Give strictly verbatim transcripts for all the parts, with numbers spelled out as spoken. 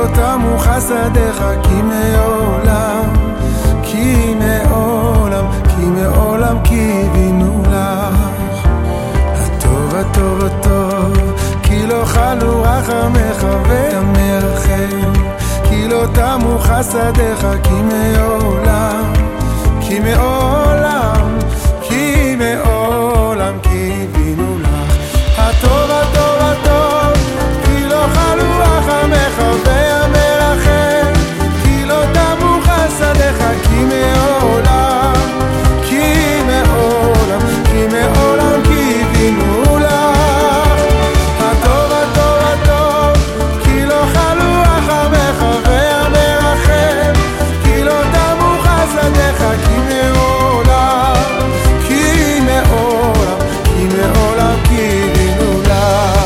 לא תמו חסדיך, כי מעולם, כי מעולם, כי מעולם קיווינו לך. הטוב הטוב הטוב, כי לא חלו רחמך ותמרחם, כי לא תמו חסדיך, כי מעולם, כי מעולם, כי מעולם קיווינו לך. הטוב הטוב הטוב, כי לא חלו רחמך והמרחם, כי לא תמו חסדיך, כי מעולם, כי מעולם, כי מעולם קיווינו לך. הטוב הטוב הטוב, כי לא חלו רחמך והמרחם, כי לא תמו חסדיך, כי מעולם, כי מעולם, כי מעולם קיווינו לך.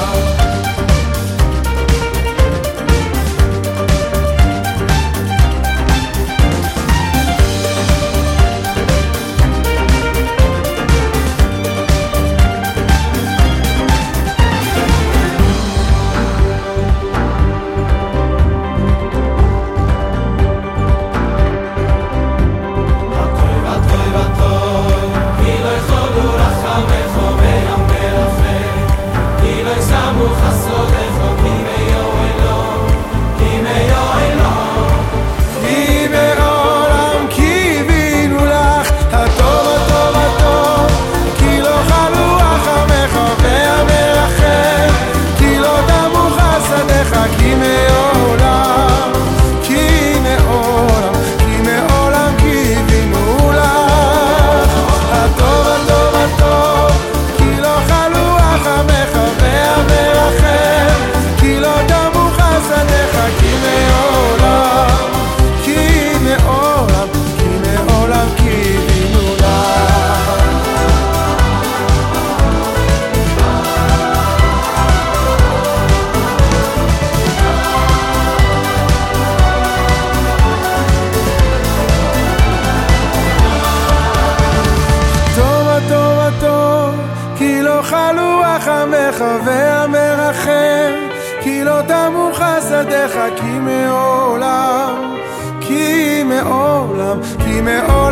חלו רחמך והמרחם, כי לא תמו חסדיך, כי מעולם, כי מעולם, כי מעולם